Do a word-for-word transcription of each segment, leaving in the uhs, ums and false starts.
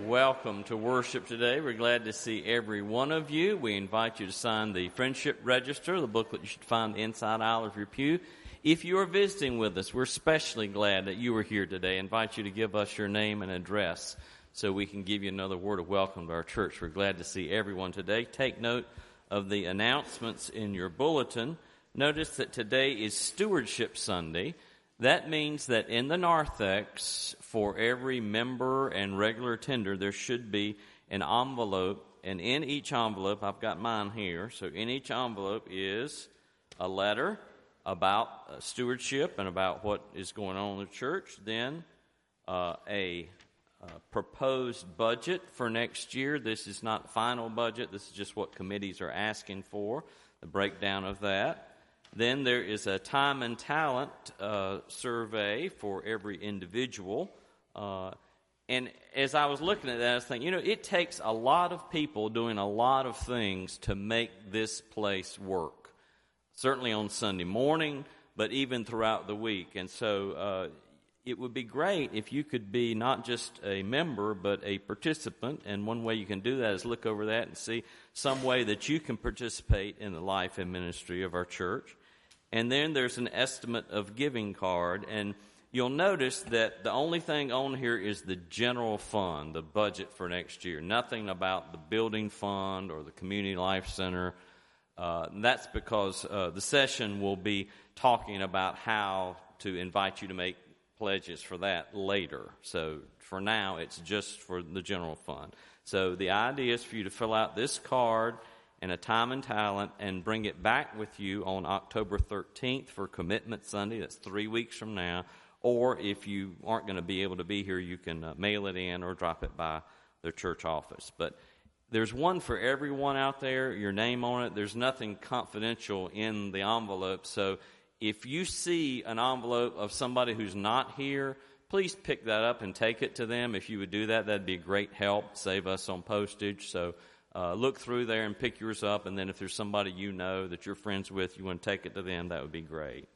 Welcome to worship today. We're glad to see every one of you. We invite you to sign the Friendship Register, the booklet you should find inside aisle of your pew. If you are visiting with us, we're especially glad that you are here today. I invite you to give us your name and address so we can give you another word of welcome to our church. We're glad to see everyone today. Take note of the announcements in your bulletin. Notice that today is Stewardship Sunday. That means that in the narthex, for every member and regular attender, there should be an envelope. And in each envelope, I've got mine here, so in each envelope is a letter about uh, stewardship and about what is going on in the church. Then uh, a uh, proposed budget for next year. This is not final budget. This is just what committees are asking for, the breakdown of that. Then there is a time and talent uh, survey for every individual. Uh, and as I was looking at that, I was thinking, you know, it takes a lot of people doing a lot of things to make this place work. Certainly on Sunday morning, but even throughout the week. And so uh, it would be great if you could be not just a member, but a participant. And one way you can do that is look over that and see some way that you can participate in the life and ministry of our church. And then there's an estimate of giving card, and you'll notice that the only thing on here is the general fund, the budget for next year. Nothing about the building fund or the community life center. Uh, that's because uh, the session will be talking about how to invite you to make pledges for that later. So for now, it's just for the general fund. So the idea is for you to fill out this card and a time and talent, and bring it back with you on October thirteenth for Commitment Sunday. That's three weeks from now. Or if you aren't going to be able to be here, you can uh, mail it in or drop it by the church office. But there's one for everyone out there, your name on it. There's nothing confidential in the envelope. So if you see an envelope of somebody who's not here, please pick that up and take it to them. If you would do that, that'd be a great help, save us on postage. So Uh, look through there and pick yours up, and then if there's somebody you know that you're friends with, you want to take it to them, that would be great.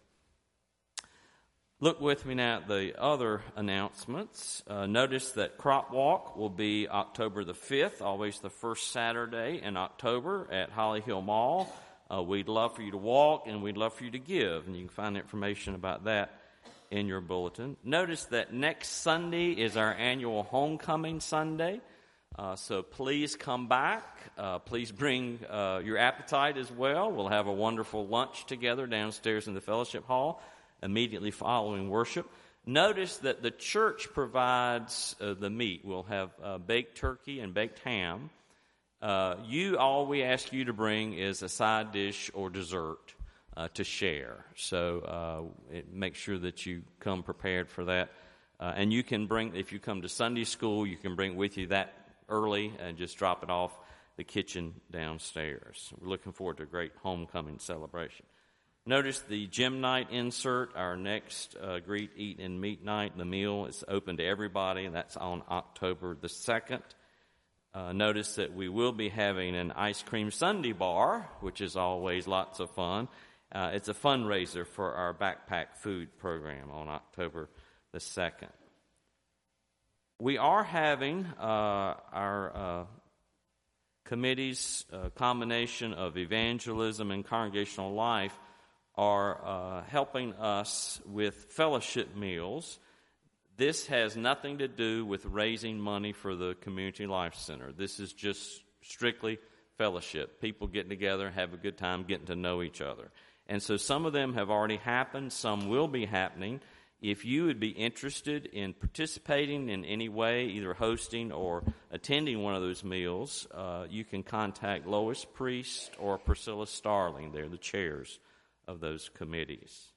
Look with me now at the other announcements. Uh, notice that Crop Walk will be October the fifth, always the first Saturday in October at Holly Hill Mall. Uh, we'd love for you to walk, and we'd love for you to give, and you can find information about that in your bulletin. Notice that next Sunday is our annual Homecoming Sunday. Uh, so please come back. Uh, please bring uh, your appetite as well. We'll have a wonderful lunch together downstairs in the fellowship hall immediately following worship. Notice that the church provides uh, the meat. We'll have uh, baked turkey and baked ham. Uh, you, all we ask you to bring is a side dish or dessert uh, to share. So uh, it, make sure that you come prepared for that. Uh, and you can bring, if you come to Sunday school, you can bring with you that early and just drop it off the kitchen downstairs. We're looking forward to a great homecoming celebration. Notice the gym night insert, our next uh, greet, eat, and meet night. The meal is open to everybody, and that's on October the second. Uh, notice that we will be having an ice cream sundae bar, which is always lots of fun. Uh, it's a fundraiser for our backpack food program on October the second. We are having uh, our uh, committee's uh, combination of evangelism and congregational life are uh, helping us with fellowship meals. This has nothing to do with raising money for the Community Life Center. This is just strictly fellowship. People getting together, have a good time, getting to know each other. And so some of them have already happened. Some will be happening. If you would be interested in participating in any way, either hosting or attending one of those meals, uh, you can contact Lois Priest or Priscilla Starling. They're the chairs of those committees.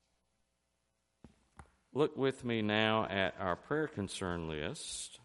Look with me now at our prayer concern list.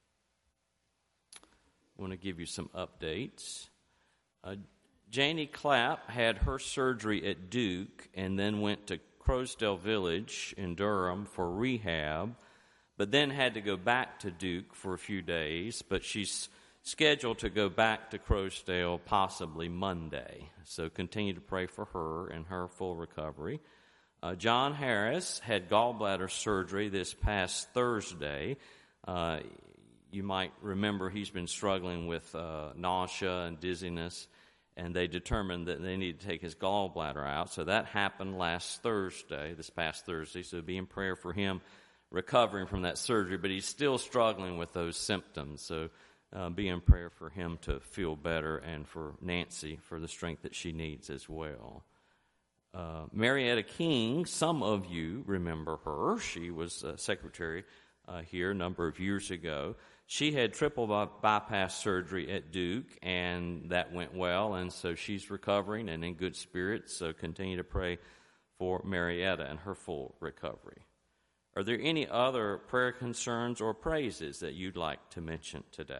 I want to give you some updates. Uh, Janie Clapp had her surgery at Duke and then went to Crowsdale Village in Durham for rehab, but then had to go back to Duke for a few days, but she's scheduled to go back to Crowsdale possibly Monday. So continue to pray for her and her full recovery. Uh, John Harris had gallbladder surgery this past Thursday. Uh, you might remember he's been struggling with uh, nausea and dizziness, and they determined that they need to take his gallbladder out. So that happened last Thursday, this past Thursday. So be in prayer for him recovering from that surgery, but he's still struggling with those symptoms. So uh, be in prayer for him to feel better, and for Nancy for the strength that she needs as well. Uh, Marietta King, some of you remember her. She was uh, secretary uh, here a number of years ago. She had triple by- bypass surgery at Duke, and that went well, and so she's recovering and in good spirits. So continue to pray for Marietta and her full recovery. Are there any other prayer concerns or praises that you'd like to mention today?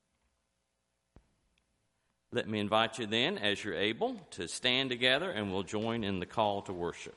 Let me invite you then, as you're able, to stand together, and we'll join in the call to worship.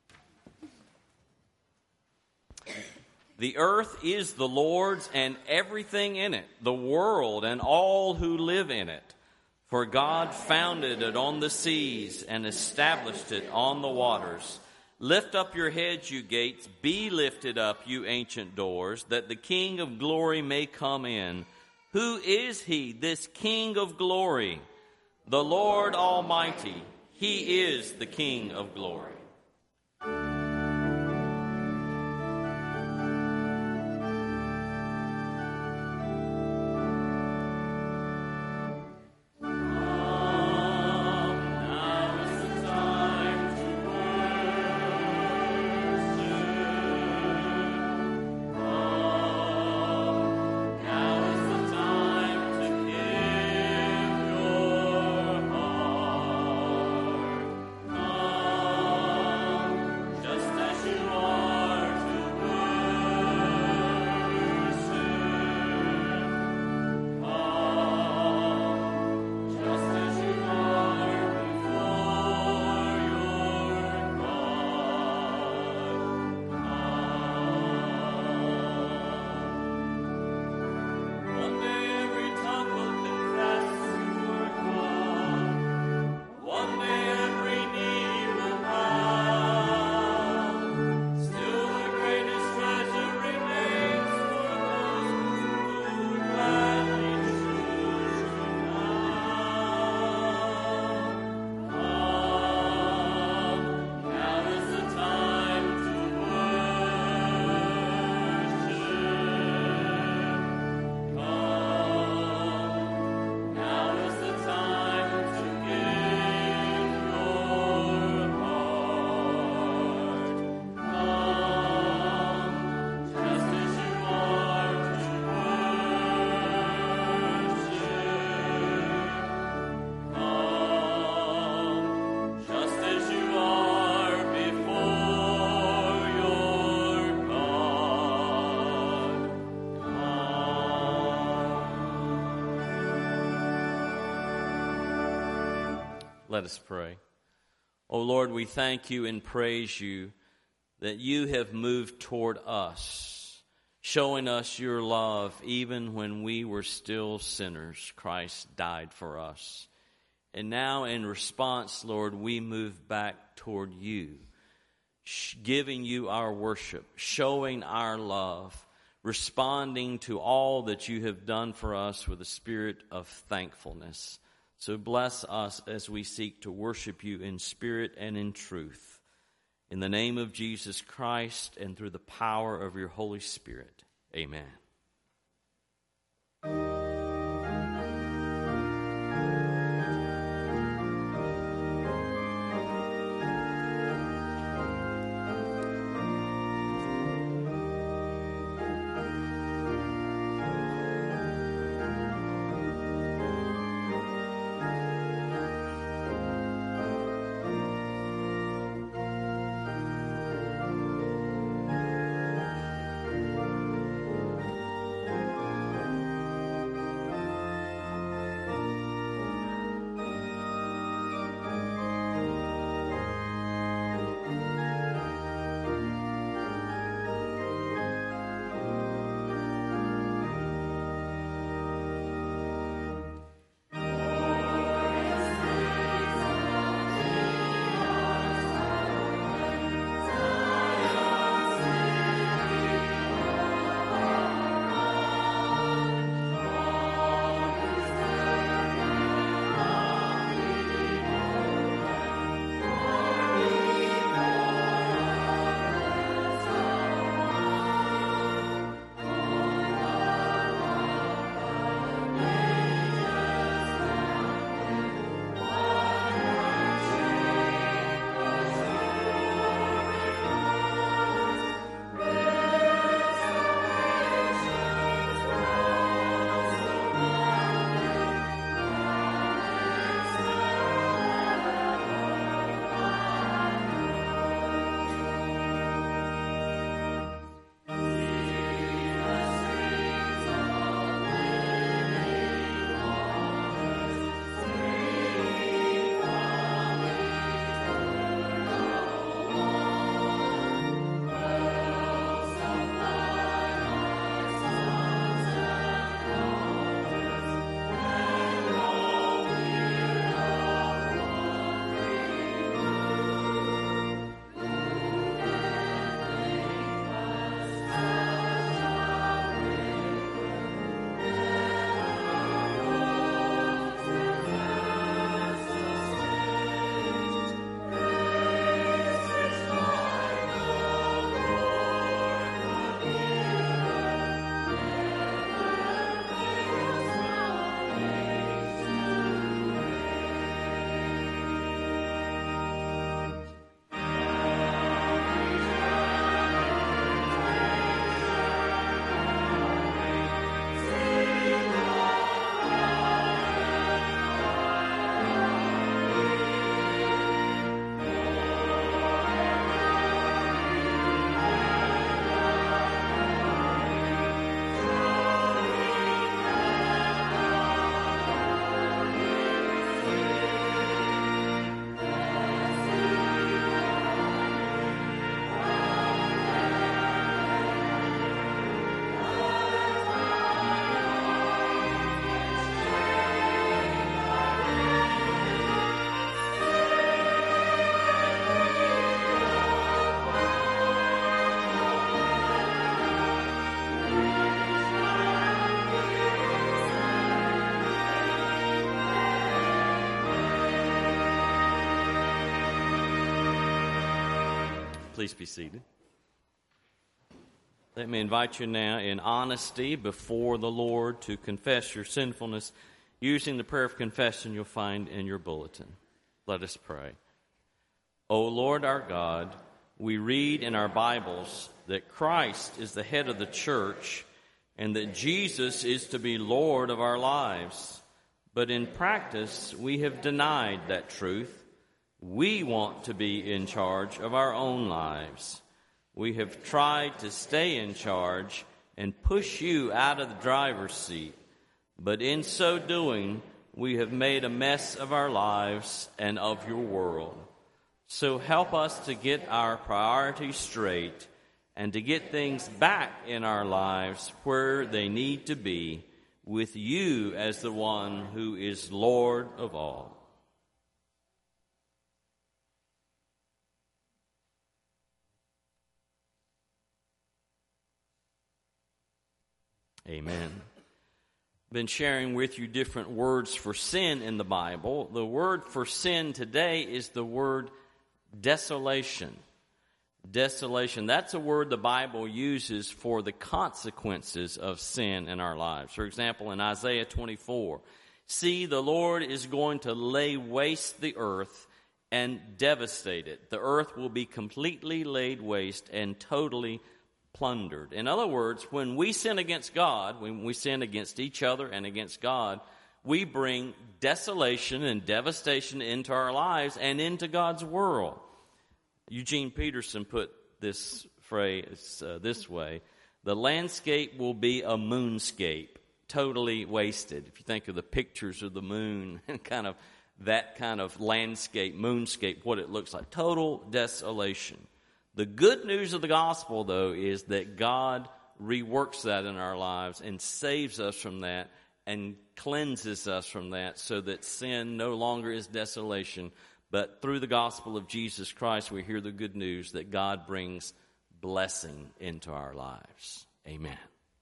The earth is the Lord's and everything in it, the world and all who live in it. For God founded it on the seas and established it on the waters. Lift up your heads, you gates, be lifted up, you ancient doors, that the King of glory may come in. Who is he, this King of glory? The Lord Almighty. He is the King of glory. Let us pray. Oh Lord, we thank you and praise you that you have moved toward us, showing us your love even when we were still sinners. Christ died for us. And now in response, Lord, we move back toward you, giving you our worship, showing our love, responding to all that you have done for us with a spirit of thankfulness. So bless us as we seek to worship you in spirit and in truth. In the name of Jesus Christ and through the power of your Holy Spirit. Amen. Please be seated. Let me invite you now in honesty before the Lord to confess your sinfulness using the prayer of confession you'll find in your bulletin. Let us pray. O Lord our God, we read in our Bibles that Christ is the head of the church and that Jesus is to be Lord of our lives. But in practice, we have denied that truth. We want to be in charge of our own lives. We have tried to stay in charge and push you out of the driver's seat. But in so doing, we have made a mess of our lives and of your world. So help us to get our priorities straight and to get things back in our lives where they need to be, with you as the one who is Lord of all. Amen. Been sharing with you different words for sin in the Bible. The word for sin today is the word desolation. Desolation. That's a word the Bible uses for the consequences of sin in our lives. For example, in Isaiah twenty-four, see, the Lord is going to lay waste the earth and devastate it. The earth will be completely laid waste and totally plundered. In other words, when we sin against God, when we sin against each other and against God, we bring desolation and devastation into our lives and into God's world. Eugene Peterson put this phrase uh, this way: the landscape will be a moonscape, totally wasted. If you think of the pictures of the moon and kind of that kind of landscape, moonscape, what it looks like, total desolation. The good news of the gospel, though, is that God reworks that in our lives and saves us from that and cleanses us from that so that sin no longer is desolation. But through the gospel of Jesus Christ, we hear the good news that God brings blessing into our lives. Amen.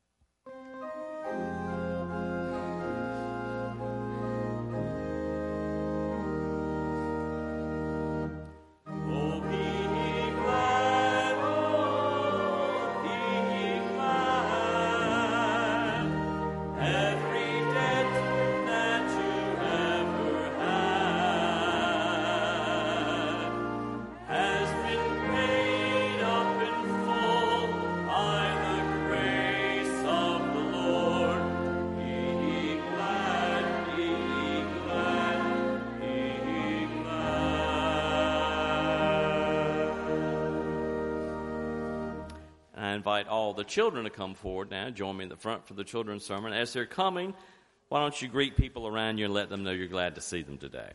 I invite all the children to come forward now. Join me in the front for the children's sermon. As they're coming, why don't you greet people around you and let them know you're glad to see them today.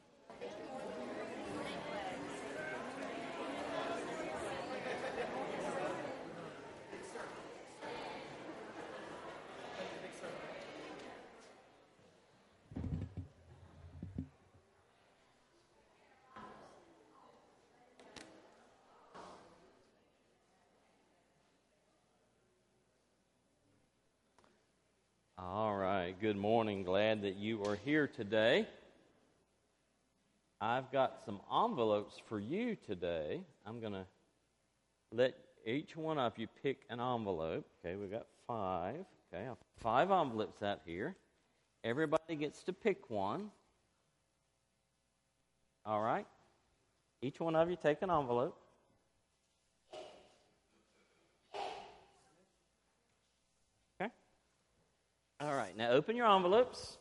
All right, good morning. Glad that you are here today. I've got some envelopes for you today. I'm going to let each one of you pick an envelope. Okay, we've got five. Okay, I'll put five envelopes out here. Everybody gets to pick one. All right, each one of you take an envelope. All right, now open your envelopes.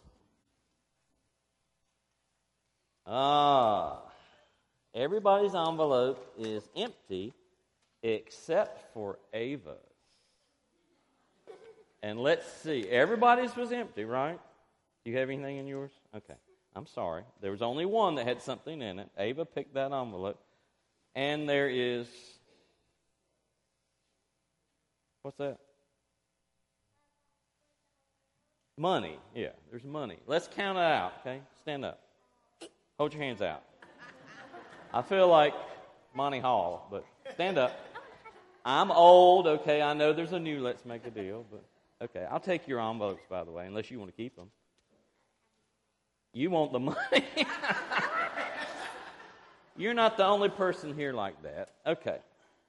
Ah, everybody's envelope is empty except for Ava's. And let's see, everybody's was empty, right? Do you have anything in yours? Okay, I'm sorry. There was only one that had something in it. Ava picked that envelope. And there is, what's that? Money, yeah, there's money. Let's count it out, okay? Stand up. Hold your hands out. I feel like Monty Hall, but stand up. I'm old, okay? I know there's a new Let's Make a Deal, but okay. I'll take your envelopes, by the way, unless you want to keep them. You want the money? You're not the only person here like that. Okay.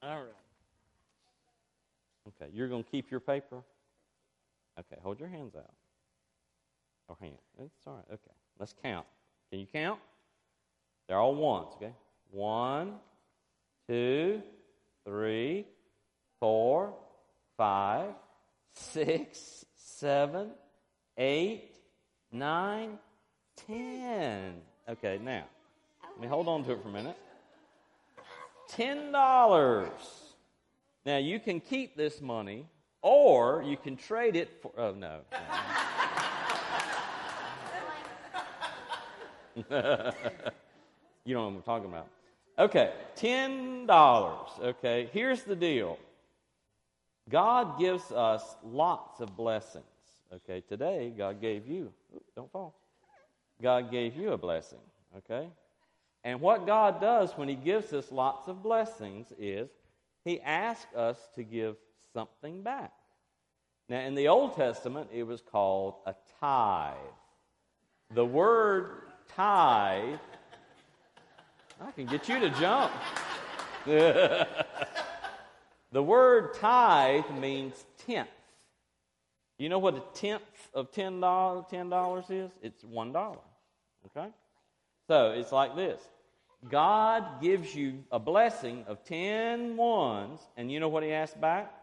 All right. Okay, you're going to keep your paper? Okay, hold your hands out. Or hand. It's all right. Okay, let's count. Can you count? They're all ones, okay? One, two, three, four, five, six, seven, eight, nine, ten. Okay, now, let me hold on to it for a minute. Ten dollars. Now, you can keep this money, or you can trade it for... Oh, no. You don't know what I'm talking about. Okay, ten dollars. Okay, here's the deal. God gives us lots of blessings. Okay, today, God gave you... Oops, don't fall. God gave you a blessing. Okay? And what God does when He gives us lots of blessings is He asks us to give something back. Now, in the Old Testament, it was called a tithe. The word tithe, I can get you to jump. The word tithe means tenth. You know what a tenth of ten dollars, ten dollars is? It's one dollar. Okay? So, it's like this. God gives you a blessing of ten ones, and you know what He asks back?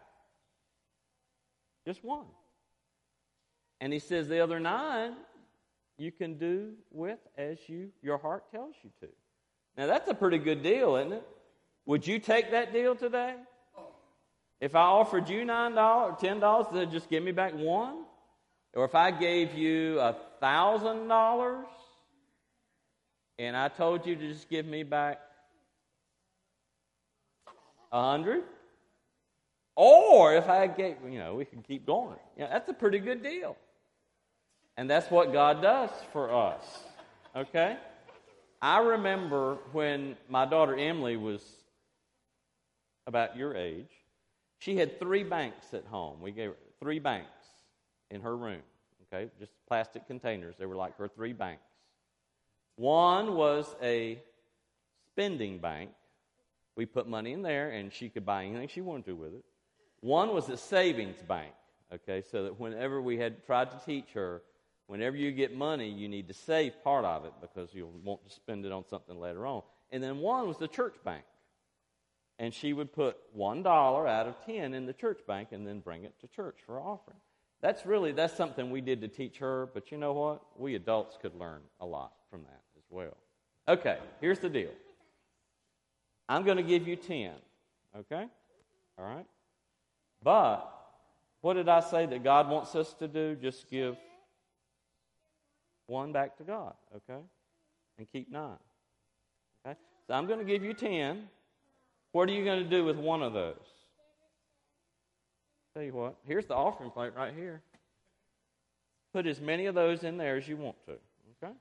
Just one. And He says the other nine you can do with as you your heart tells you to. Now, that's a pretty good deal, isn't it? Would you take that deal today? If I offered you nine dollars or ten dollars, then just give me back one? Or if I gave you a thousand dollars and I told you to just give me back a hundred? Or if I gave, you know, we can keep going. You know, that's a pretty good deal. And that's what God does for us. Okay? I remember when my daughter Emily was about your age, she had three banks at home. We gave her three banks in her room. Okay? Just plastic containers. They were like her three banks. One was a spending bank. We put money in there, and she could buy anything she wanted to with it. One was a savings bank, okay, so that whenever we had tried to teach her, whenever you get money, you need to save part of it because you'll want to spend it on something later on. And then one was the church bank. And she would put one dollar out of ten in the church bank and then bring it to church for offering. That's really, that's something we did to teach her, but you know what? We adults could learn a lot from that as well. Okay, here's the deal. I'm going to give you ten, okay? All right? But what did I say that God wants us to do? Just give one back to God, okay? And keep nine. Okay? So I'm going to give you ten. What are you going to do with one of those? Tell you what, here's the offering plate right here. Put as many of those in there as you want to, okay?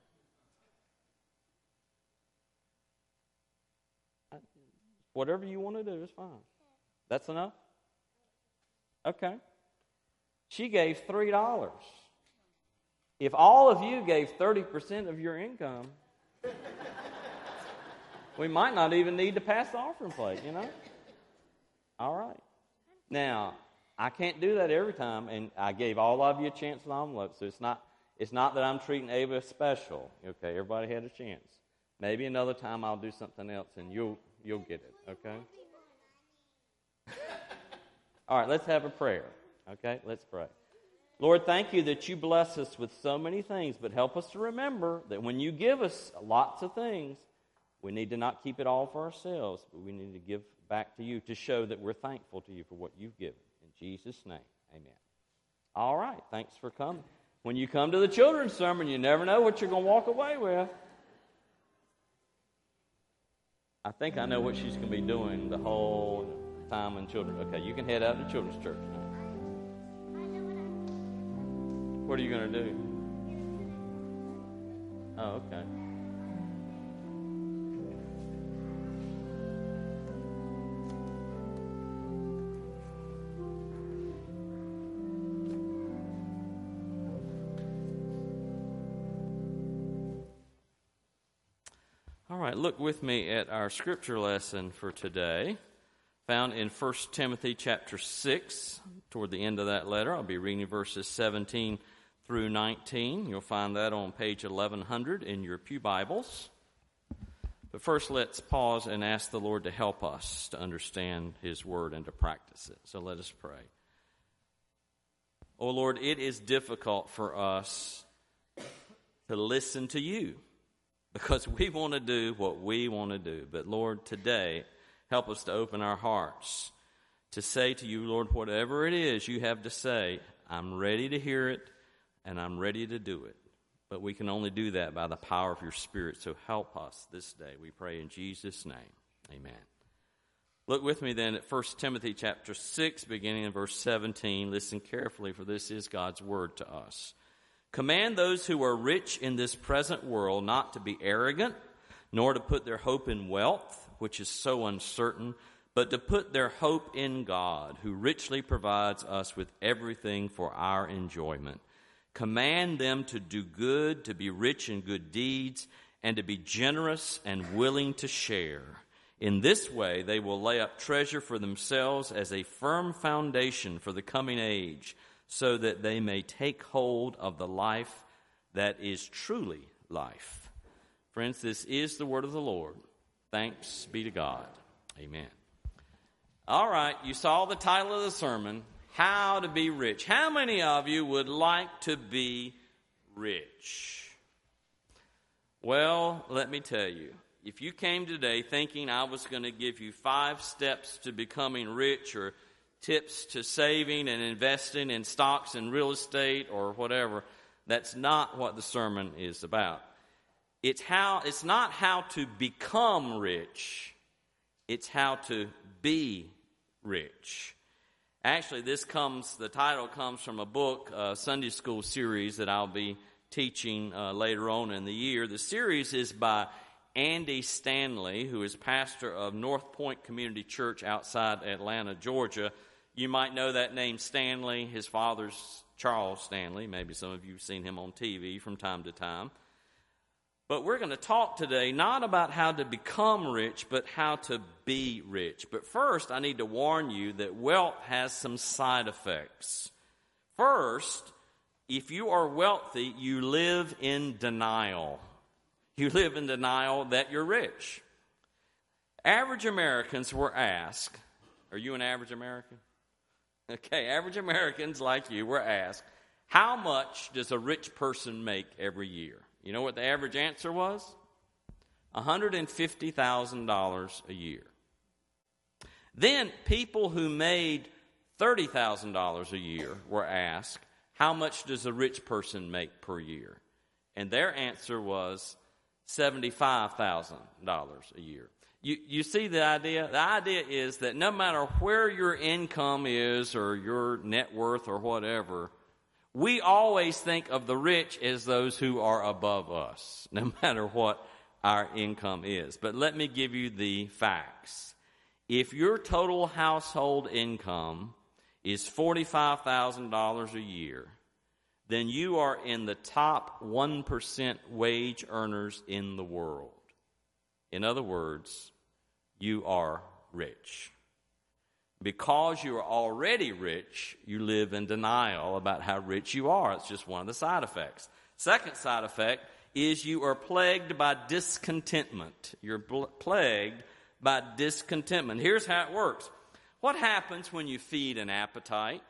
Whatever you want to do is fine. That's enough? Okay. She gave three dollars. If all of you gave thirty percent of your income, we might not even need to pass the offering plate, you know? All right. Now, I can't do that every time, and I gave all of you a chance in the envelope, so it's not it's not that I'm treating Ava special. Okay, everybody had a chance. Maybe another time I'll do something else, and you'll you'll get it, okay? All right, let's have a prayer, okay? Let's pray. Lord, thank you that you bless us with so many things, but help us to remember that when you give us lots of things, we need to not keep it all for ourselves, but we need to give back to you to show that we're thankful to you for what you've given. In Jesus' name, amen. All right, thanks for coming. When you come to the children's sermon, you never know what you're going to walk away with. I think I know what she's going to be doing the whole time in children. Okay, you can head out to children's church now. What are you going to do? Oh, okay. All right, look with me at our scripture lesson for today. found in First Timothy chapter six. Toward the end of that letter, I'll be reading verses seventeen through nineteen. You'll find that on page eleven hundred in your pew Bibles. But first, let's pause and ask the Lord to help us to understand His Word and to practice it. So let us pray. Oh Lord, it is difficult for us to listen to You because we want to do what we want to do. But Lord, today, help us to open our hearts to say to You, Lord, whatever it is You have to say, I'm ready to hear it and I'm ready to do it. But we can only do that by the power of Your Spirit. So help us this day, we pray in Jesus' name. Amen. Look with me then at First Timothy chapter six, beginning in verse seventeen. Listen carefully, for this is God's word to us. Command those who are rich in this present world not to be arrogant, nor to put their hope in wealth, which is so uncertain, but to put their hope in God, who richly provides us with everything for our enjoyment. Command them to do good, to be rich in good deeds, and to be generous and willing to share. In this way, they will lay up treasure for themselves as a firm foundation for the coming age, so that they may take hold of the life that is truly life. Friends, this is the word of the Lord. Thanks be to God. Amen. All right, you saw the title of the sermon, How to Be Rich. How many of you would like to be rich? Well, let me tell you, if you came today thinking I was going to give you five steps to becoming rich or tips to saving and investing in stocks and real estate or whatever, that's not what the sermon is about. It's how, it's not how to become rich, it's how to be rich. Actually, this comes, the title comes from a book, a Sunday school series that I'll be teaching uh, later on in the year. The series is by Andy Stanley, who is pastor of North Point Community Church outside Atlanta, Georgia. You might know that name Stanley. His father's Charles Stanley. Maybe some of you have seen him on T V from time to time. But we're going to talk today not about how to become rich, but how to be rich. But first, I need to warn you that wealth has some side effects. First, if you are wealthy, you live in denial. You live in denial that you're rich. Average Americans were asked, are you an average American? Okay, average Americans like you were asked, how much does a rich person make every year? You know what the average answer was? one hundred fifty thousand dollars a year. Then people who made thirty thousand dollars a year were asked, how much does a rich person make per year? And their answer was seventy-five thousand dollars a year. You, you see the idea? The idea is that no matter where your income is or your net worth or whatever, we always think of the rich as those who are above us, no matter what our income is. But let me give you the facts. If your total household income is forty-five thousand dollars a year, then you are in the top one percent wage earners in the world. In other words, you are rich. Because you are already rich, you live in denial about how rich you are. It's just one of the side effects. Second side effect is you are plagued by discontentment. You're bl- plagued by discontentment. Here's how it works. What happens when you feed an appetite?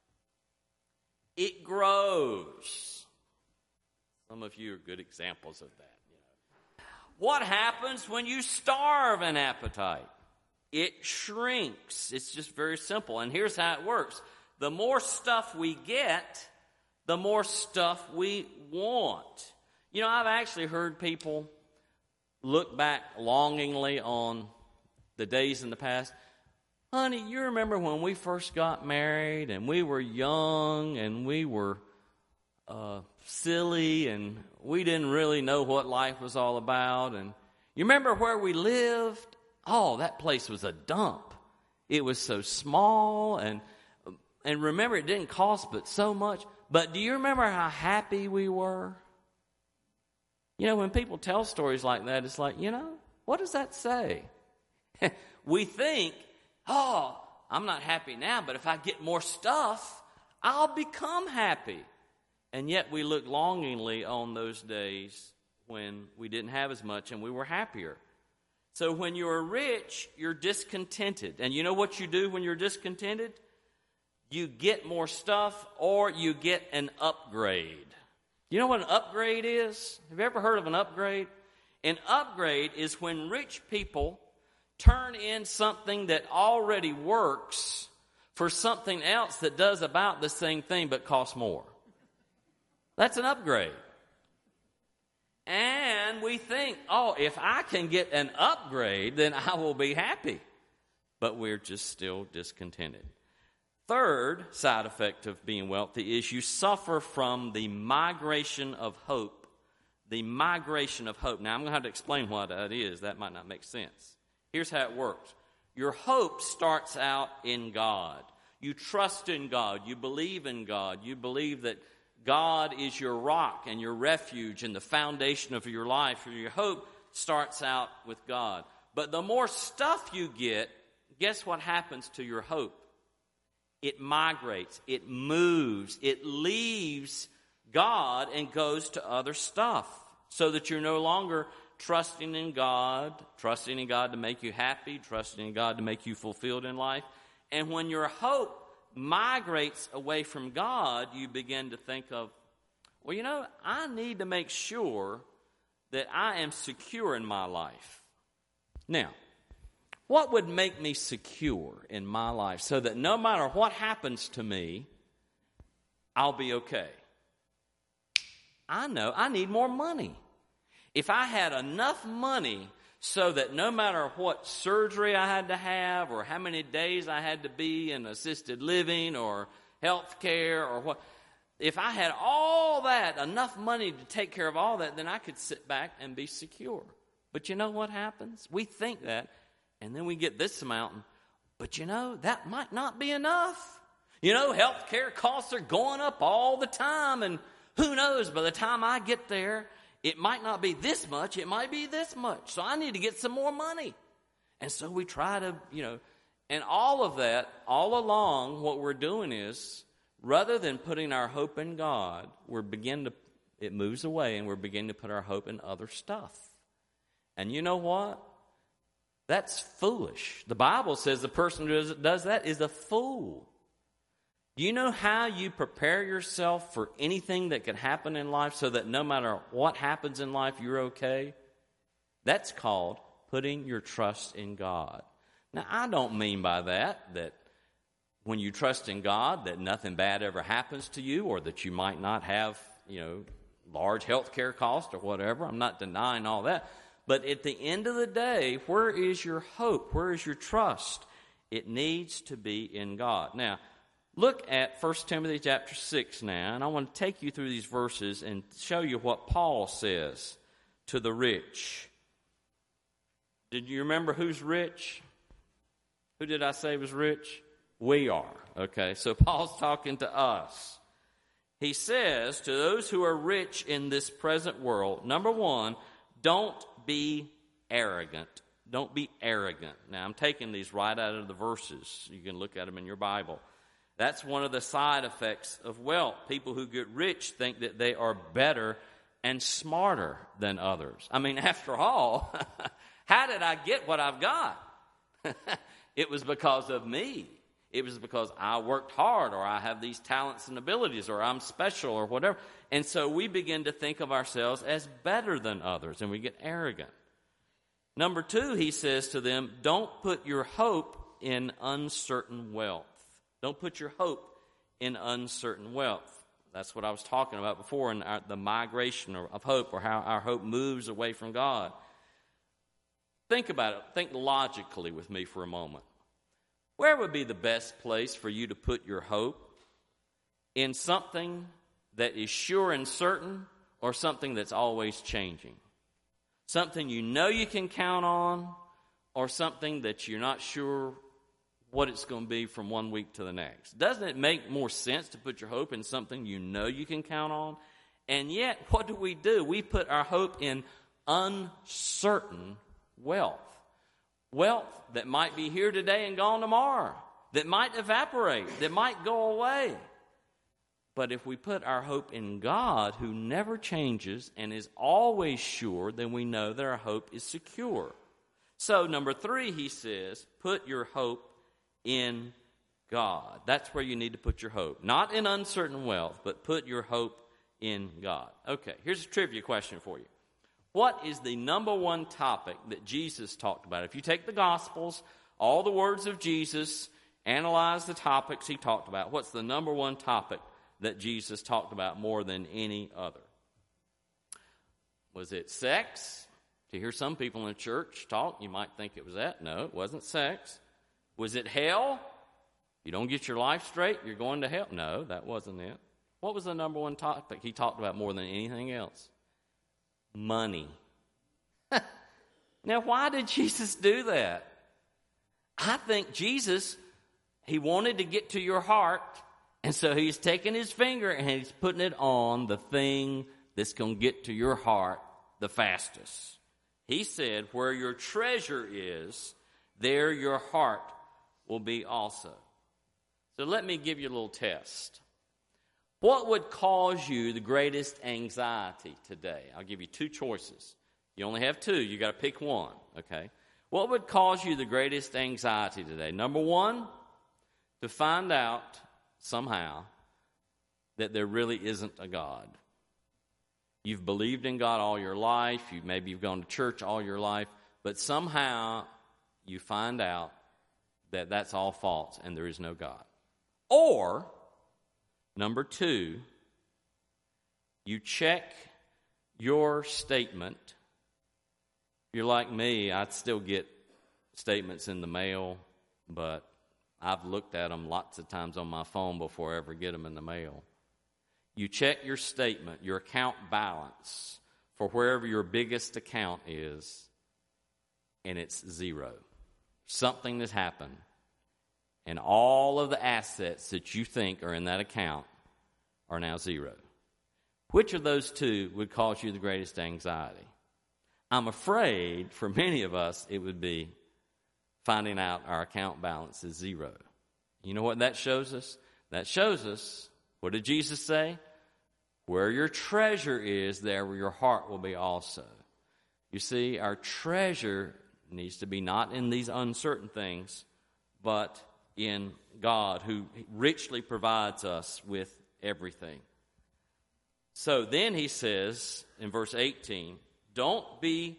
It grows. Some of you are good examples of that. You know. What happens when you starve an appetite? It shrinks. It's just very simple. And here's how it works. The more stuff we get, the more stuff we want. You know, I've actually heard people look back longingly on the days in the past. Honey, you remember when we first got married and we were young and we were uh, silly and we didn't really know what life was all about. And you remember where we lived? Oh, that place was a dump. It was so small, and and remember, it didn't cost but so much. But do you remember how happy we were? You know, when people tell stories like that, it's like, you know, what does that say? We think oh, I'm not happy now, but if I get more stuff, I'll become happy. And yet we look longingly on those days when we didn't have as much and we were happier. So when you're rich, you're discontented. And you know what you do when you're discontented? You get more stuff or you get an upgrade. You know what an upgrade is? Have you ever heard of an upgrade? An upgrade is when rich people turn in something that already works for something else that does about the same thing but costs more. That's an upgrade. And we think, oh, if I can get an upgrade, then I will be happy. But we're just still discontented. Third side effect of being wealthy is you suffer from the migration of hope. The migration of hope. Now, I'm going to have to explain what that is. That might not make sense. Here's how it works. Your hope starts out in God. You trust in God. You believe in God. You believe that God is your rock and your refuge and the foundation of your life. Your hope starts out with God. But the more stuff you get, guess what happens to your hope? It migrates, it moves, it leaves God and goes to other stuff so that you're no longer trusting in God, trusting in God to make you happy, trusting in God to make you fulfilled in life. And when your hope migrates away from God, you begin to think of, well, you know, I need to make sure that I am secure in my life. Now, what would make me secure in my life so that no matter what happens to me, I'll be okay? I know I need more money. If I had enough money so that no matter what surgery I had to have or how many days I had to be in assisted living or health care or what, if I had all that, enough money to take care of all that, then I could sit back and be secure. But you know what happens? We think that, and then we get this amount, but you know, that might not be enough. You know, health care costs are going up all the time, and who knows, by the time I get there, it might not be this much, it might be this much. So I need to get some more money. And so we try to, you know, and all of that, all along, what we're doing is, rather than putting our hope in God, we're beginning to, it moves away, and we're beginning to put our hope in other stuff. And you know what? That's foolish. The Bible says the person who does that is a fool. Do you know how you prepare yourself for anything that could happen in life so that no matter what happens in life, you're okay? That's called putting your trust in God. Now, I don't mean by that that when you trust in God that nothing bad ever happens to you or that you might not have, you know, large health care costs or whatever. I'm not denying all that. But at the end of the day, where is your hope? Where is your trust? It needs to be in God. Now, look at First Timothy chapter six now, and I want to take you through these verses and show you what Paul says to the rich. Did you remember who's rich? Who did I say was rich? We are. Okay, so Paul's talking to us. He says to those who are rich in this present world, number one, don't be arrogant. Don't be arrogant. Now, I'm taking these right out of the verses. You can look at them in your Bible. That's one of the side effects of wealth. People who get rich think that they are better and smarter than others. I mean, after all, how did I get what I've got? It was because of me. It was because I worked hard, or I have these talents and abilities, or I'm special, or whatever. And so we begin to think of ourselves as better than others, and we get arrogant. Number two, he says to them, don't put your hope in uncertain wealth. Don't put your hope in uncertain wealth. That's what I was talking about before in our, the migration of hope, or how our hope moves away from God. Think about it. Think logically with me for a moment. Where would be the best place for you to put your hope? In something that is sure and certain, or something that's always changing? Something you know you can count on, or something that you're not sure what it's going to be from one week to the next? Doesn't it make more sense to put your hope in something you know you can count on? And yet, what do we do? We put our hope in uncertain wealth. wealth that might be here today and gone tomorrow, that might evaporate, that might go away. But if we put our hope in God, who never changes and is always sure, then we know that our hope is secure. So, number three, he says, put your hope in God. That's where you need to put your hope. Not in uncertain wealth, but put your hope in God. Okay, here's a trivia question for you. What is the number one topic that Jesus talked about? If you take the Gospels, all the words of Jesus, analyze the topics he talked about, what's the number one topic that Jesus talked about more than any other? Was it sex? To hear some people in church talk, you might think it was that. No, it wasn't sex. Was it hell? You don't get your life straight, you're going to hell. No, that wasn't it. What was the number one topic he talked about more than anything else? Money. Now, why did Jesus do that? I think Jesus, he wanted to get to your heart, and so he's taking his finger and he's putting it on the thing that's going to get to your heart the fastest. He said, where your treasure is, there your heart will be also. So let me give you a little test. What would cause you the greatest anxiety today? I'll give you two choices. You only have two. You got to pick one, okay? What would cause you the greatest anxiety today? Number one, to find out somehow that there really isn't a God. You've believed in God all your life. You, maybe you've gone to church all your life. But somehow you find out that that's all false and there is no God. Or, number two, you check your statement. If you're like me, I'd still get statements in the mail, but I've looked at them lots of times on my phone before I ever get them in the mail. You check your statement, your account balance for wherever your biggest account is, and it's zero. Something has happened, and all of the assets that you think are in that account are now zero. Which of those two would cause you the greatest anxiety? I'm afraid for many of us it would be finding out our account balance is zero. You know what that shows us? That shows us, what did Jesus say? Where your treasure is, there your heart will be also. You see, our treasure needs to be not in these uncertain things, but in God, who richly provides us with everything. So then he says in verse eighteen, don't be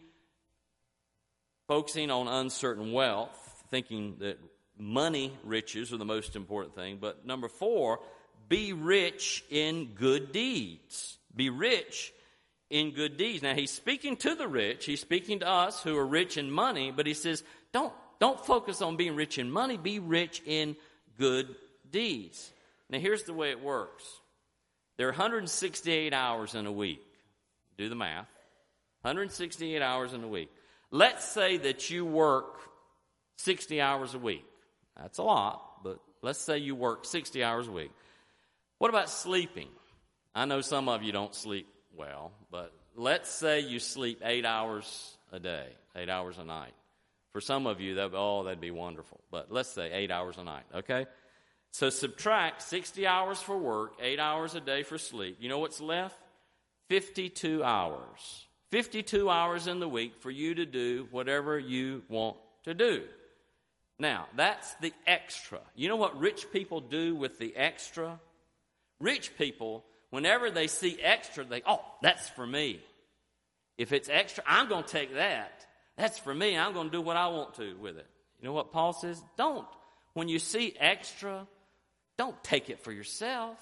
focusing on uncertain wealth, thinking that money, riches are the most important thing. But number four, be rich in good deeds. Be rich in good deeds. Now, he's speaking to the rich. He's speaking to us who are rich in money. But he says, don't, don't focus on being rich in money. Be rich in good deeds. Now, here's the way it works. There are one hundred sixty-eight hours in a week. Do the math. one hundred sixty-eight hours in a week. Let's say that you work sixty hours a week. That's a lot, but let's say you work sixty hours a week. What about sleeping? I know some of you don't sleep well, but let's say you sleep eight hours a day, eight hours a night. For some of you, that oh, that'd be wonderful. But let's say eight hours a night, okay? So subtract sixty hours for work, eight hours a day for sleep. You know what's left? fifty-two hours. fifty-two hours in the week for you to do whatever you want to do. Now, that's the extra. You know what rich people do with the extra? Rich people, whenever they see extra, they, oh, that's for me. If it's extra, I'm going to take that. That's for me. I'm going to do what I want to with it. You know what Paul says? Don't. When you see extra, don't take it for yourself.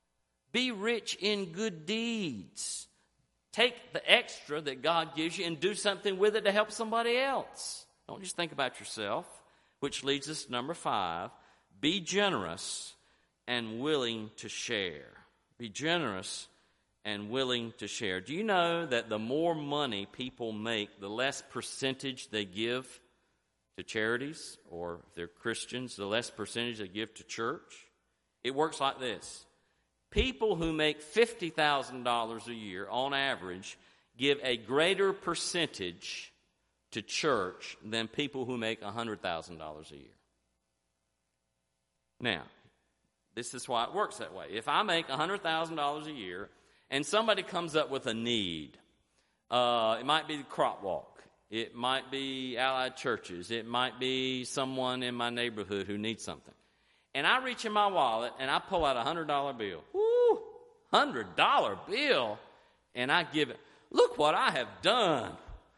Be rich in good deeds. Take the extra that God gives you and do something with it to help somebody else. Don't just think about yourself, which leads us to number five. Be generous and willing to share. Be generous and willing to share. Do you know that the more money people make, the less percentage they give to charities, or if they're Christians, the less percentage they give to church? It works like this. People who make fifty thousand dollars a year, on average, give a greater percentage to church than people who make one hundred thousand dollars a year. Now, this is why it works that way. If I make one hundred thousand dollars a year and somebody comes up with a need, uh, it might be the crop walk. It might be Allied Churches. It might be someone in my neighborhood who needs something. And I reach in my wallet and I pull out a one hundred dollar bill. Woo! one hundred dollar bill. And I give it. Look what I have done.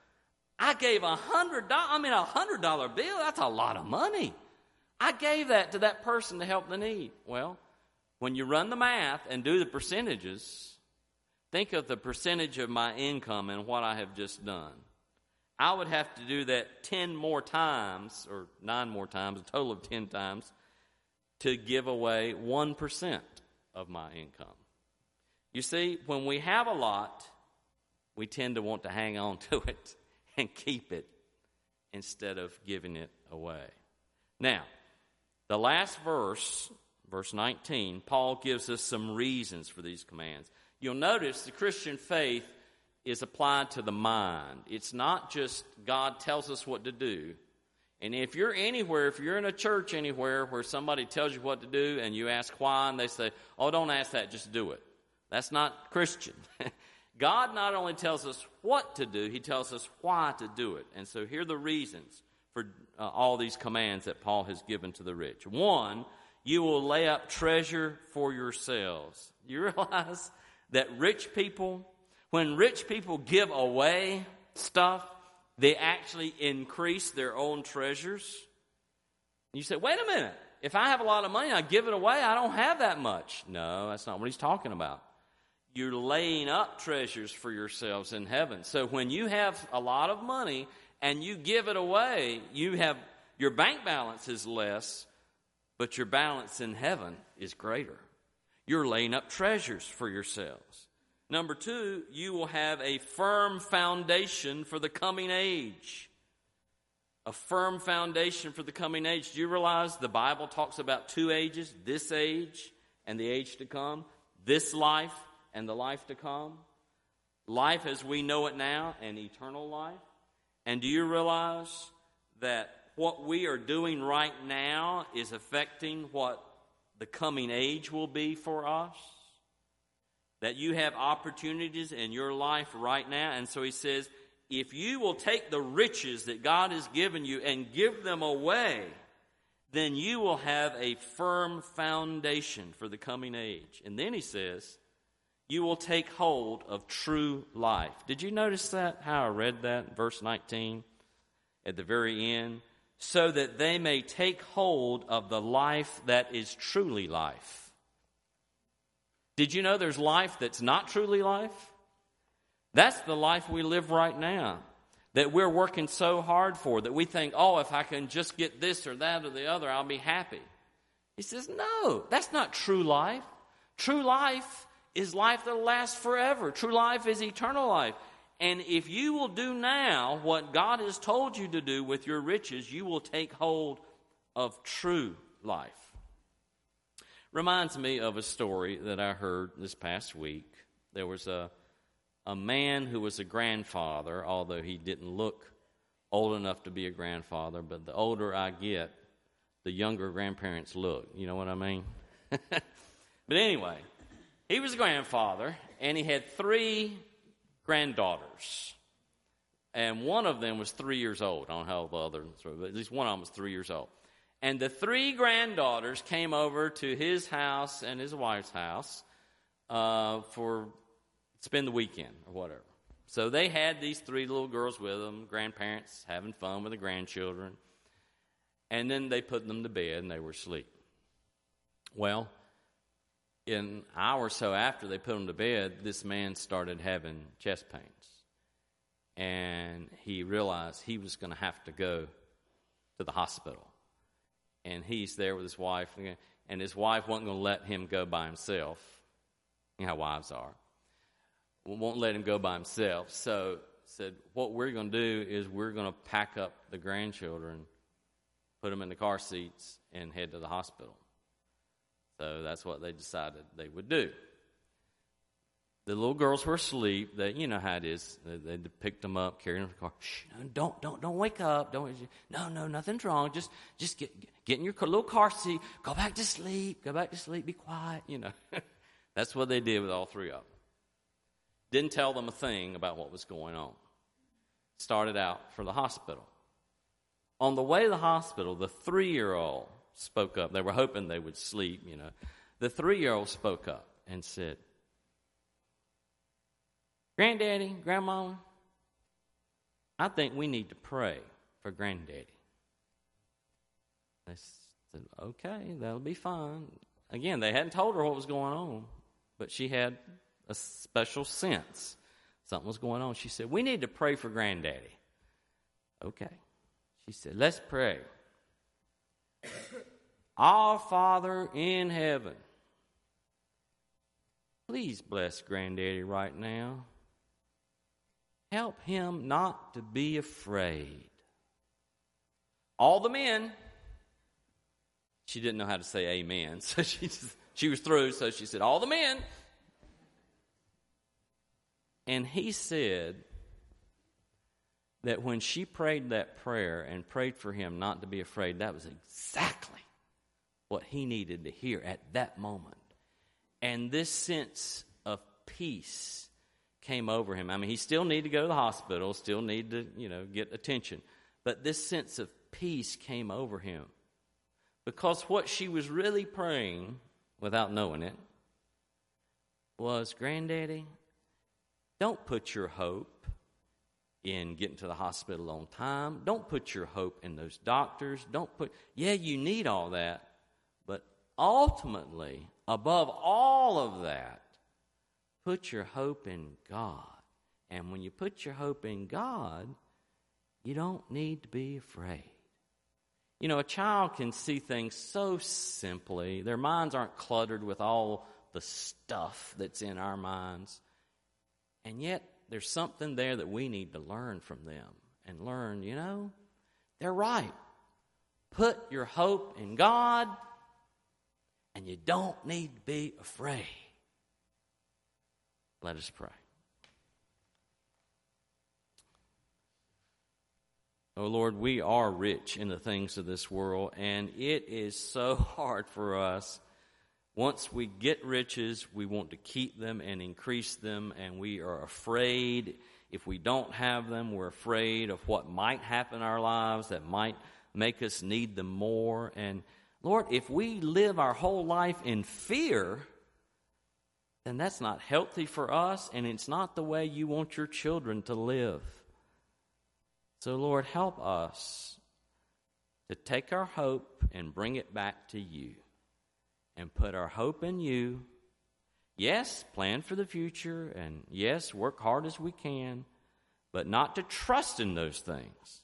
I gave a one hundred dollars. I mean, a one hundred dollar bill. That's a lot of money. I gave that to that person to help the need. Well, when you run the math and do the percentages, think of the percentage of my income and what I have just done. I would have to do that ten more times, or nine more times, a total of ten times, to give away one percent of my income. You see, when we have a lot, we tend to want to hang on to it and keep it instead of giving it away. Now, the last verse, verse nineteen, Paul gives us some reasons for these commands. You'll notice the Christian faith is applied to the mind. It's not just God tells us what to do. And if you're anywhere, if you're in a church anywhere where somebody tells you what to do and you ask why and they say, oh, don't ask that, just do it. That's not Christian. God not only tells us what to do, he tells us why to do it. And so here are the reasons for uh, all these commands that Paul has given to the rich. One, you will lay up treasure for yourselves. You realize that rich people, when rich people give away stuff, they actually increase their own treasures. You say, wait a minute. If I have a lot of money and I give it away, I don't have that much. No, that's not what he's talking about. You're laying up treasures for yourselves in heaven. So when you have a lot of money and you give it away, you have your bank balance is less, but your balance in heaven is greater. You're laying up treasures for yourselves. Number two, you will have a firm foundation for the coming age. A firm foundation for the coming age. Do you realize the Bible talks about two ages, this age and the age to come, this life and the life to come, life as we know it now and eternal life? And do you realize that what we are doing right now is affecting what the coming age will be for us? That you have opportunities in your life right now. And so he says, if you will take the riches that God has given you and give them away, then you will have a firm foundation for the coming age. And then he says, you will take hold of true life. Did you notice that, how I read that, verse nineteen, at the very end? So that they may take hold of the life that is truly life. Did you know there's life that's not truly life? That's the life we live right now, that we're working so hard for, that we think, oh, if I can just get this or that or the other, I'll be happy. He says, no, that's not true life. True life is life that will last forever. True life is eternal life. And if you will do now what God has told you to do with your riches, you will take hold of true life. Reminds me of a story that I heard this past week. There was a a man who was a grandfather, although he didn't look old enough to be a grandfather, but the older I get, the younger grandparents look. You know what I mean? But anyway, he was a grandfather, and he had three granddaughters. And one of them was three years old. I don't know how the other, but at least one of them was three years old. And the three granddaughters came over to his house and his wife's house uh, for spend the weekend or whatever. So they had these three little girls with them, grandparents having fun with the grandchildren. And then they put them to bed and they were asleep. Well, in an hour or so after they put them to bed, this man started having chest pains. And he realized he was going to have to go to the hospital. And he's there with his wife, and his wife wasn't going to let him go by himself. You know how wives are. Won't let him go by himself. So said, what we're going to do is we're going to pack up the grandchildren, put them in the car seats, and head to the hospital. So that's what they decided they would do. the little girls were asleep. They, you know how it is. They, they picked them up, carried them to the car. Shh, no, don't, don't, don't wake up. Don't. No, no, nothing's wrong. Just, just get, get in your little car seat. Go back to sleep. Go back to sleep. Be quiet. You know, that's what they did with all three of them. Didn't tell them a thing about what was going on. Started out for the hospital. On the way to the hospital, the three-year-old spoke up. They were hoping they would sleep, you know. The three-year-old spoke up and said, Granddaddy, Grandma, I think we need to pray for Granddaddy. They said, okay, that'll be fine. Again, they hadn't told her what was going on, but she had a special sense. Something was going on. She said, we need to pray for Granddaddy. Okay. She said, let's pray. Our Father in heaven, please bless Granddaddy right now. Help him not to be afraid. All the men, she didn't know how to say amen, so she just, she was through, so she said, all the men. And he said that when she prayed that prayer and prayed for him not to be afraid, that was exactly what he needed to hear at that moment. And this sense of peace came over him. I mean, he still needed to go to the hospital, still needed to, you know, get attention. But this sense of peace came over him. Because what she was really praying, without knowing it, was, Granddaddy, don't put your hope in getting to the hospital on time. Don't put your hope in those doctors. Don't put, yeah, you need all that. But ultimately, above all of that, put your hope in God. And when you put your hope in God, you don't need to be afraid. You know, a child can see things so simply. Their minds aren't cluttered with all the stuff that's in our minds. And yet, there's something there that we need to learn from them. And learn, you know, they're right. Put your hope in God, and you don't need to be afraid. Let us pray. Oh Lord, we are rich in the things of this world, and it is so hard for us. Once we get riches, we want to keep them and increase them, and we are afraid. If we don't have them, we're afraid of what might happen in our lives that might make us need them more. And Lord, if we live our whole life in fear, then that's not healthy for us, and it's not the way you want your children to live. So Lord, help us to take our hope and bring it back to you. And put our hope in you. Yes, plan for the future, and yes, work hard as we can, but not to trust in those things.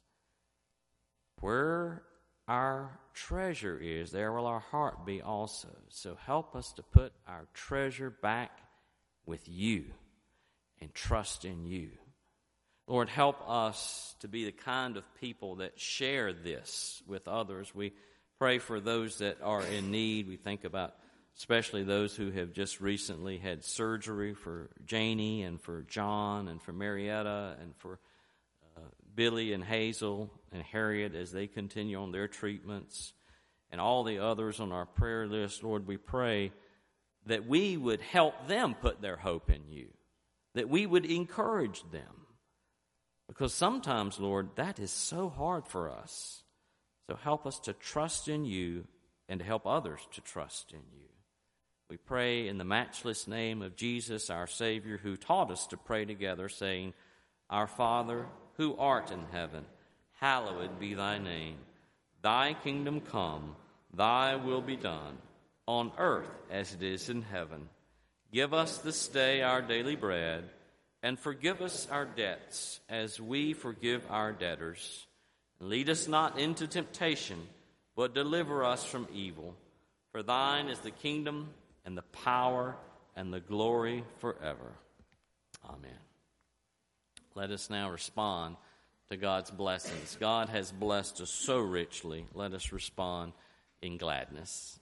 Where our treasure is, there will our heart be also. So help us to put our treasure back with you and trust in you. Lord, help us to be the kind of people that share this with others. We pray for those that are in need. We think about especially those who have just recently had surgery, for Janie and for John and for Marietta and for uh, Billy and Hazel and Harriet as they continue on their treatments, and all the others on our prayer list. Lord, we pray that we would help them put their hope in you, that we would encourage them. Because sometimes, Lord, that is so hard for us. So help us to trust in you and to help others to trust in you. We pray in the matchless name of Jesus, our Savior, who taught us to pray together, saying, Our Father, who art in heaven, hallowed be thy name. Thy kingdom come, thy will be done, on earth as it is in heaven. Give us this day our daily bread, and forgive us our debts as we forgive our debtors. Lead us not into temptation, but deliver us from evil. For thine is the kingdom and the power and the glory forever. Amen. Let us now respond to God's blessings. God has blessed us so richly. Let us respond in gladness.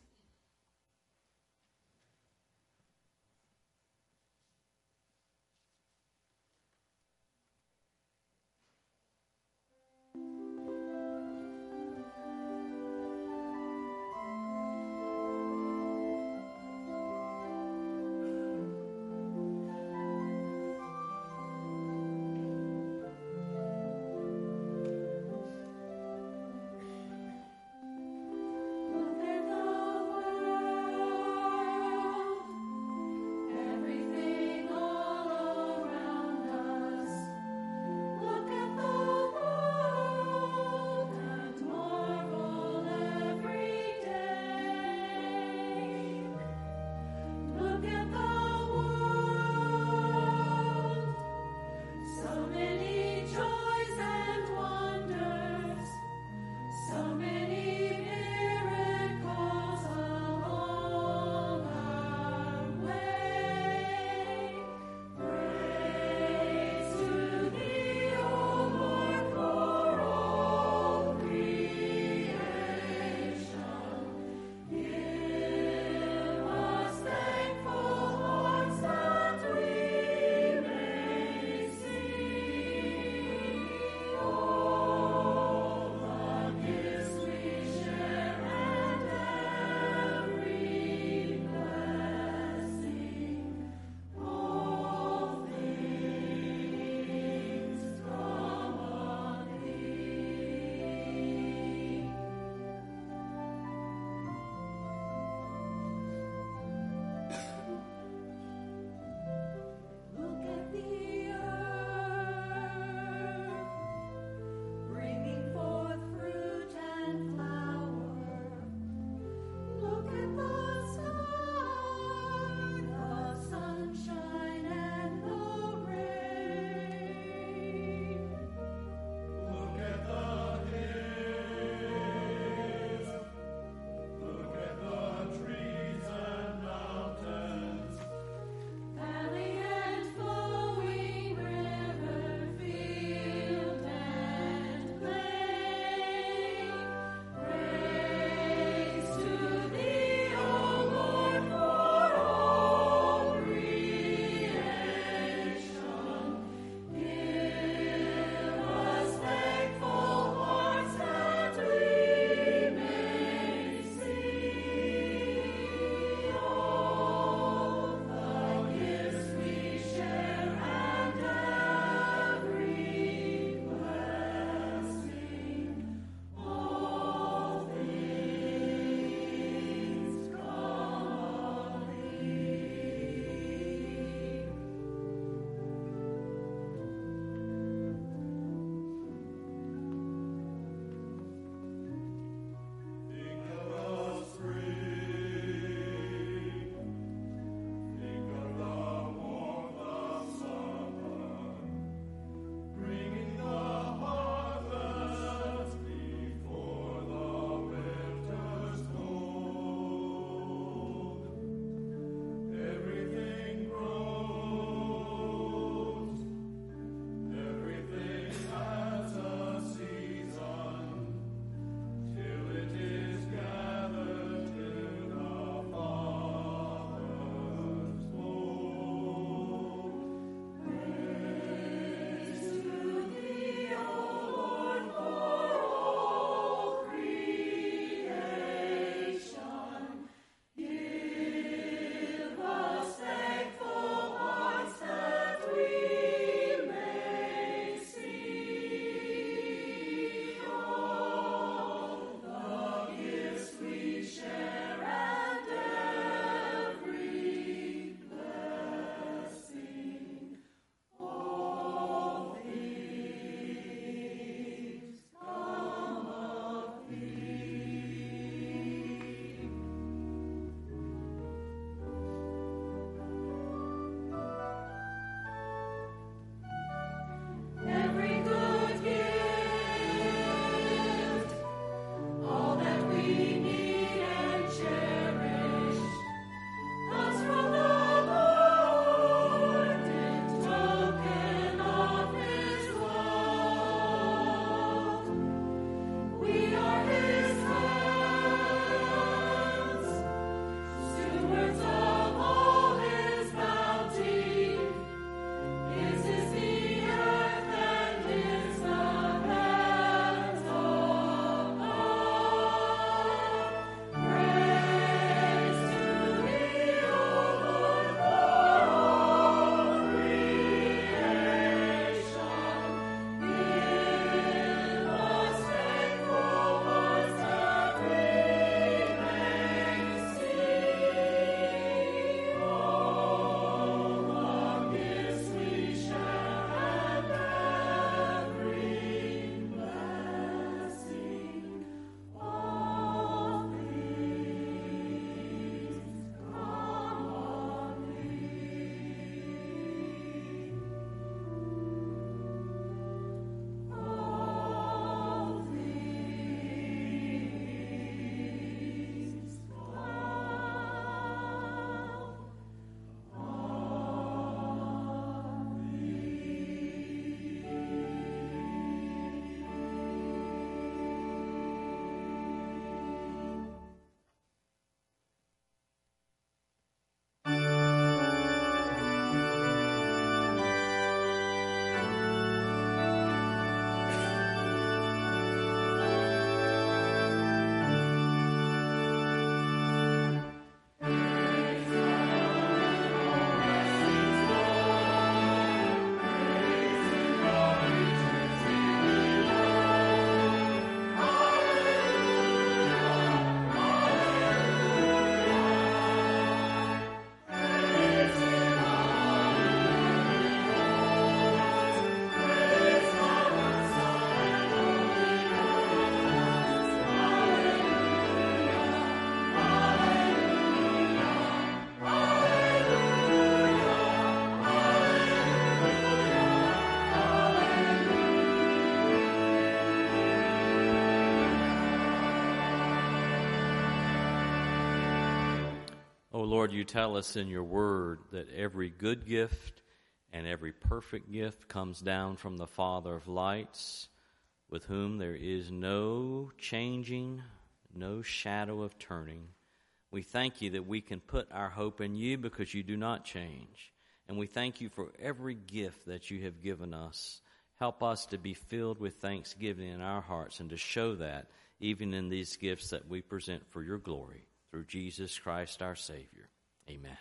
Lord, you tell us in your word that every good gift and every perfect gift comes down from the Father of lights, with whom there is no changing, no shadow of turning. We thank you that we can put our hope in you because you do not change. And we thank you for every gift that you have given us. Help us to be filled with thanksgiving in our hearts and to show that even in these gifts that we present for your glory. Through Jesus Christ our Savior. Amen.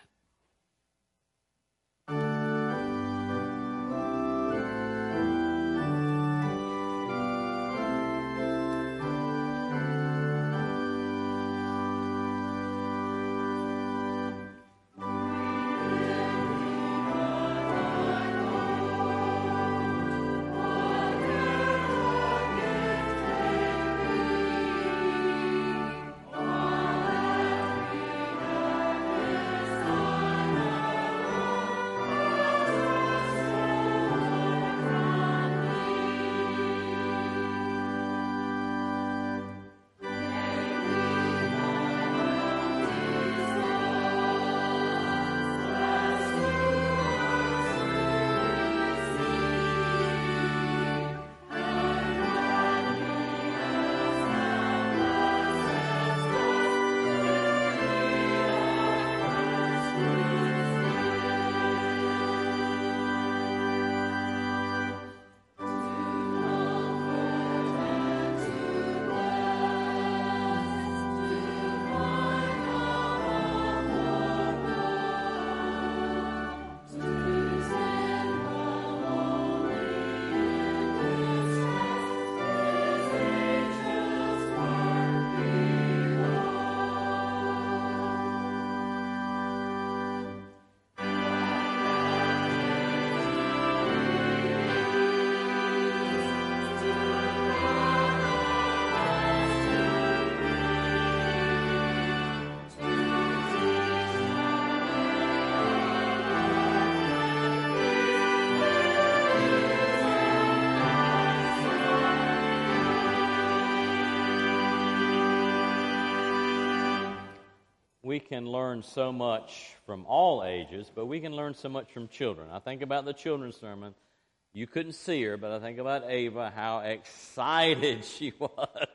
We can learn so much from all ages, but we can learn so much from children. I think about the children's sermon. You couldn't see her, but I think about Ava, how excited she was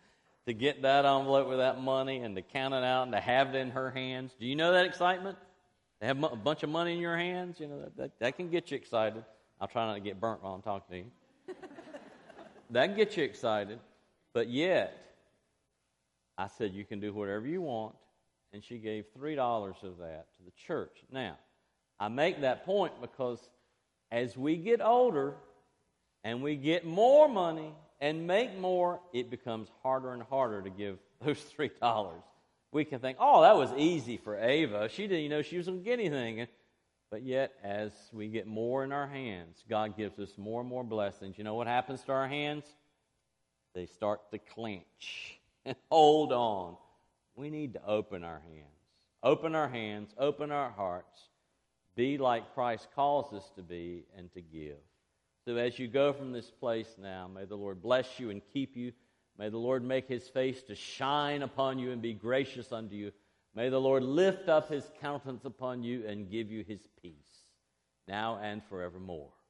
to get that envelope with that money and to count it out and to have it in her hands. Do you know that excitement? To have a bunch of money in your hands, you know, that, that, that can get you excited. I'll try not to get burnt while I'm talking to you. That can get you excited. But yet, I said, you can do whatever you want. And she gave three dollars of that to the church. Now, I make that point because as we get older and we get more money and make more, it becomes harder and harder to give those three dollars. We can think, oh, that was easy for Ava. She didn't even know she was going to get anything. But yet, as we get more in our hands, God gives us more and more blessings. You know what happens to our hands? They start to clench and hold on. We need to open our hands. Open our hands, open our hearts, be like Christ calls us to be, and to give. So as you go from this place now, may the Lord bless you and keep you. May the Lord make his face to shine upon you and be gracious unto you. May the Lord lift up his countenance upon you and give you his peace, now and forevermore.